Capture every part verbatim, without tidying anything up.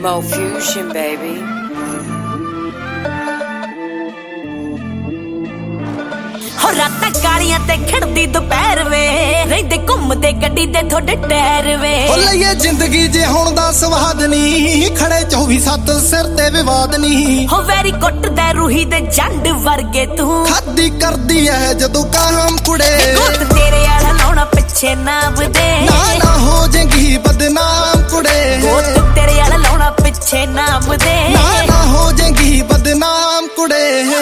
Mo Fusion, baby. ਹੋ ਰਾਤਾਂ ਕਾਲੀਆਂ ਤੇ ਖੜਦੀ ਦੁਪਹਿਰ ਵੇ ਰਹਿੰਦੇ ਘੁੰਮਦੇ ਗੱਡੀ ਦੇ ਥੋੜੇ ਟਾਇਰ ਵੇ ਹੋ ਲਈਏ ਜ਼ਿੰਦਗੀ ਜੇ ਹੁਣ ਦਾ ਸਵਾਦ ਨਹੀਂ ਖੜੇ ਚੌਵੀ ਸੱਤ ਸਿਰ ਤੇ ਵਿਵਾਦ ਨਹੀਂ ਹੋ ਵੈਰੀ ਕੁੱਟਦਾ ਰੂਹੀ ਦੇ ਜੰਡ ਵਰਗੇ ਤੂੰ ਖਾਦੀ ਕਰਦੀ ਐ ਜਦੋਂ ਕਾਮ ਕੁੜੇ ਗੁੱਤ ਤੇਰੇ ਵਾਲਾ ਲਾਉਣਾ ਪਿੱਛੇ ਨਾਮ ਦੇ ਨਾ ਨਾ ਹੋ ਜਾਏਗੀ ਬਦਨਾਮ ਕੁੜੇ ਗੁੱਤ ਤੇਰੇ ਵਾਲਾ ਲਾਉਣਾ ਪਿੱਛੇ ਨਾਮ ਦੇ ਨਾ ਨਾ ਹੋ ਜਾਏਗੀ ਬਦਨਾਮ ਕੁੜੇ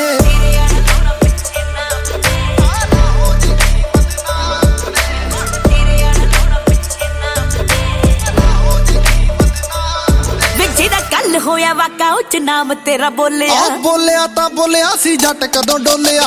ਹੋਇਆ ਵਾਕਾ ਉੱਚ ਨਾਮ ਤੇਰਾ ਬੋਲਿਆ ਆ ਬੋਲਿਆ ਤਾਂ ਬੋਲਿਆ ਸੀ ਜੱਟ ਕਦੋਂ ਡੋਲਿਆ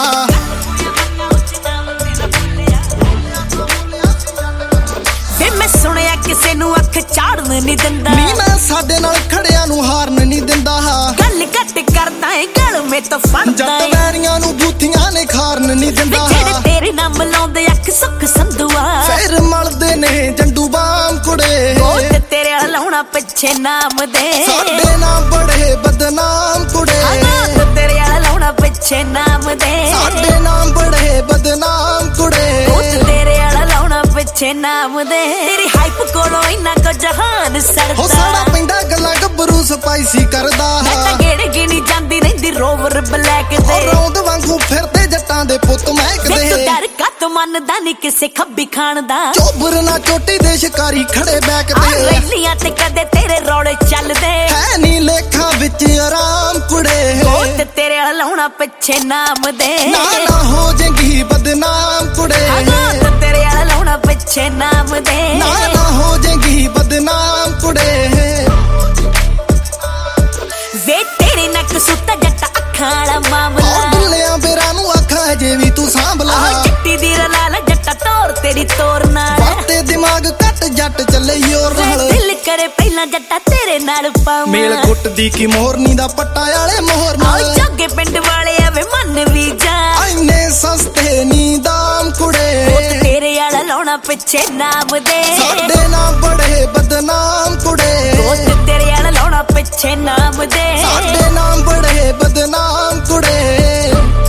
ਵੇ ਮੈਂ ਸੁਣਿਆ ਕਿਸੇ ਨੂੰ ਅੱਖ ਚਾੜਨ ਨਹੀਂ ਦਿੰਦਾ ਨੀ ਮੈਂ ਸਾਡੇ ਨਾਲ ਖੜਿਆਂ ਨੂੰ ਹਾਰਨ ਨਹੀਂ ਦਿੰਦਾ ਗੱਲ ਘੱਟ ਕਰਦਾ ਏ ਗਲ ਮੇ ਤੋਂ ਫੜਦਾ ਜੱਟ ਵੈਰੀਆਂ ਨੂੰ ਬੂਥੀਆਂ ਨੇ ਖਾਰਨ ਨਹੀਂ ਦਿੰਦਾ ਜਿਹੜੇ ਤੇਰੇ ਨਾਮ ਲਾਉਂਦੇ ਅੱਖ ਸੁੱਖ ਸੰਧੂਆ ਫੇਰ ਮਲਦੇ ਨੇ ਜੰਡੂ ਬਾਮ ਕੁੜੇ ਉਹ ਤੇ ਤੇਰੇ ਵਾਲਾ ਲਾਉਣਾ ਪਿੱਛੇ ਨਾਮ ਦੇ ਸਾਡੇ ਨਾਮ ਬੜੇ ਬਦਨਾਮ ਕੁੜੇ ਤੇ ਤੇਰੇ ਵਾਲਾ ਲਾਉਣਾ ਪਿੱਛੇ ਨਾਮ ਦੇ ਸਾਡੇ ਨਾਮ ਬੜੇ ਬਦਨਾਮ ਕੁੜੇ ਉਹ ਤੇ ਤੇਰੇ ਵਾਲਾ ਲਾਉਣਾ ਪਿੱਛੇ ਨਾਮ ਦੇ ਤੇਰੀ ਹਾਈਪ ਕੋਲੋਂ ਇੰਨਾ ਕੁ ਜਹਾਨ ਸਰਦਾ ਹੋ ਸਾਡਾ ਪਿੰਡਾ ਗੱਲਾਂ ਗੱਭਰੂ ਸਪਾਈਸੀ ਕਰਦਾ ਮੈਂ ਤਾਂ ਗੇੜੇ ਗਿਣੀ ਜਾਂਦੀ ਰਹਿੰਦੀ ਰੋਵਰ ਬਲੈਕ ਦੇ ਰੌਂਦ ਵਾਂਗੂ ਫਿਰਦੇ ਜੱਟਾਂ ਦੇ ਪੁੱਤ ਮਹਿਕਦੇ ਤੂੰ ਡਰ ਕੱਤ ਮੰਨਦਾ ਨਹੀਂ ਕਿਸੇ ਖੱਬੀ ਖਾਣ ਦਾ ਚੋਬਰ ਨਾ ਚੋਟੀ ਦੇ ਸ਼ਿਕਾਰੀ ਖੜੇ ਬੈਕਦੇ ਰੈਲੀਆਂ ਤੇ ਕਦੇ ਤੇਰੇ ਰੌਲੇ ਚੱਲਦੇ ਹੈ ਨੀ ਲੇਖਾਂ ਵਿੱਚ ਆਰਾਮ ਕੁੜੇ ਉਹ ਤੇ ਤੇਰੇ ਵਾਲਾ ਲਾਉਣਾ ਪਿੱਛੇ ਨਾਮ ਦੇ ਨਾ ਨਾ ਹੋ ਜਾਏਗੀ ਬਦਨਾਮ ਕੁੜੇ ਤੇ ਤੇਰੇ ਵਾਲਾ ਲਾਉਣਾ ਪਿੱਛੇ ਨਾਮ ਦੇ ਨਾ ਨਾ ਹੋ ਜਾਏਗੀ ਬਦਨਾਮ ਕੁੜੇ ਵੇ ਤੇਰੇ ਨੱਕ ਸੁੱਤਾ ਜੱਟ ਅੱਖਾਂ ਵਾਲਾ ਮਾਮਲਾ ਉਹ ਦੁੱਲਿਆਂ ਬੇਰਾਂ ਨੂੰ ਅੱਖਾਂ ਜੇ ਵੀ ਤੂੰ ਸਾਂਭ ਲਾ ਆਹ ਚਿੱਟੀ ਦੀ ਰਲਾਲ ਜੱਟਾ ਤੋਰ ਤੇਰੀ ਤੋਰ ਨਾਲ ਬਾਤੇ ਦਿਮਾਗ ਕੱਟ ਜੱਟ ਚੱਲੇ ਯੋਰ ਨਾਲ ਦਿਲ ਕਰੇ ਪਹਿਲਾਂ ਜੱਟਾ ਤੇਰੇ ਨਾਲ ਪਾਵਾਂ ਮੇਲ ਕੁੱਟਦੀ ਕੀ ਮੋਹਰਨੀ ਦਾ ਪੱਟਾ ਵਾਲੇ ਮੋਹਰ ਆਹ ਨਾਲ ਜੱਗੇ ਪਿੰਡ ਵਾਲੇ ਆਵੇ ਮੰਨ ਵੀ ਜਾ ਐਨੇ ਸਸਤੇ ਨੀ ਦਾਮ ਕੁੜੇ ਉਹ ਤੇ ਤੇਰੇ ਵਾਲਾ ਲਾਉਣਾ ਪਿੱਛੇ ਨਾਮ ਦੇ ਸਾਡੇ ਨਾਮ ਬੜੇ ਬਦਨਾਮ ਕੁੜੇ ਉਹ ਤੇ ਤੇਰੇ ਵਾਲਾ ਲਾਉਣਾ ਪਿੱਛੇ ਨਾਮ ਦੇ ਸਾਡੇ ਨਾਮ ਬੜੇ ਬਦਨਾਮ ਕੁੜੇ